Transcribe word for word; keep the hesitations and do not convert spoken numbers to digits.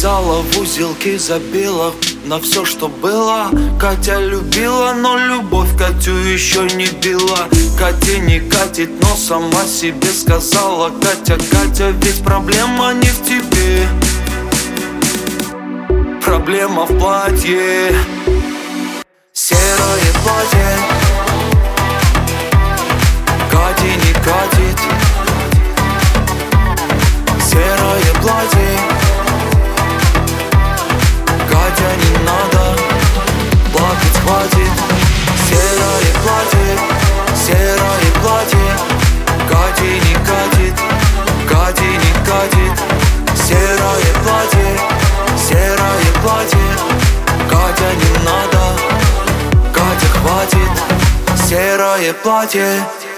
Завязала в узелки, забила на все, что было. Катя любила, но любовь Катю еще не била. Катя не катит, но сама себе сказала: Катя, Катя, ведь проблема не в тебе, проблема в платье. Серое платье Кате не катит. Серое платье Катя, не надо, плакать хватит. Серое платье, серое платье Кате не катит, Кате не катит. Серое платье, серое платье Катя, не надо, Катя, хватит. Серое платье.